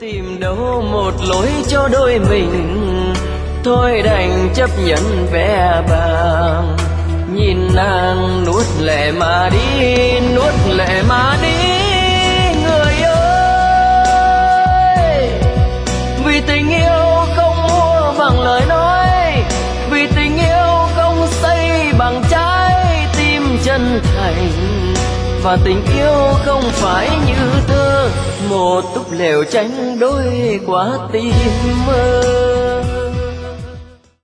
tìm đâu một lối cho đôi mình, thôi đành chấp nhận vẻ vàng. Nhìn nàng nuốt lệ mà đi, nuốt lệ mà đi người ơi. Vì tình yêu không mua bằng lời nói, vì tình yêu không xây bằng trái tim chân thành, và tình yêu không phải như thơ, một túp lều tranh đôi quả tim mơ.